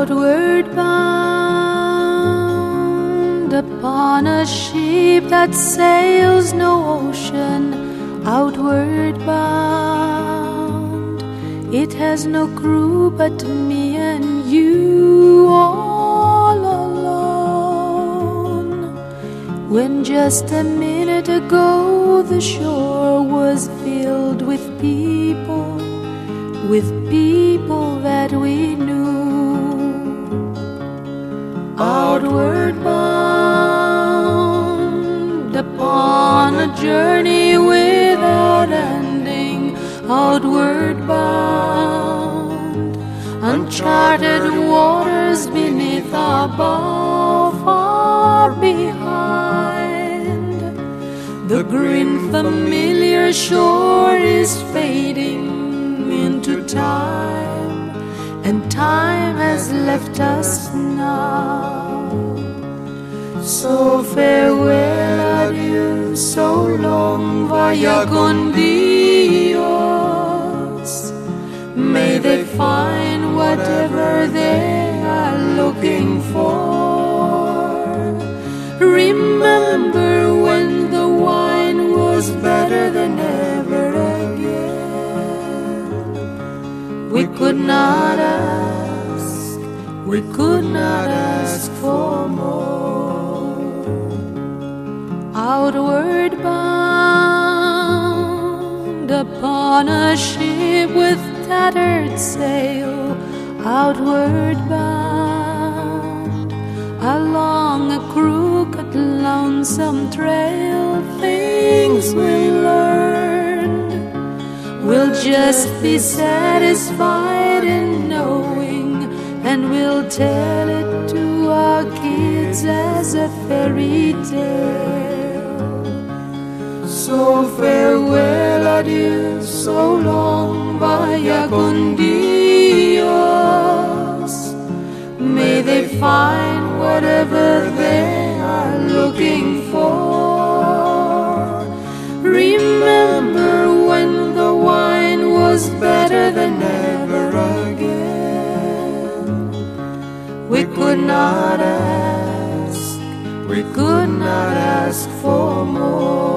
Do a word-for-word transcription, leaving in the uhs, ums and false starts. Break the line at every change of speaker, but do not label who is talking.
Outward bound upon a ship that sails no ocean. Outward bound, it has no crew but me and you all alone. When just a minute ago the shore was filled with people, with people that we knew. Outward bound upon a journey without ending. Outward bound, uncharted waters beneath our bow, far behind. The green familiar shore is fading into time, and time has left us now. So farewell, adieu, so long, vaya con Dios. May they find whatever they are looking for. Remember when the wine was better than ever again. We could not ask, we could not ask for more. Outward bound upon a ship with tattered sail. Outward bound along a crooked, lonesome trail. Things we learned, we'll just be satisfied in knowing, and we'll tell it to our kids as a fairy tale. So farewell, adieu, so long, vaya con Dios. May they find whatever they are looking for. Remember when the wine was better than ever again. We could not ask, we could not ask for more.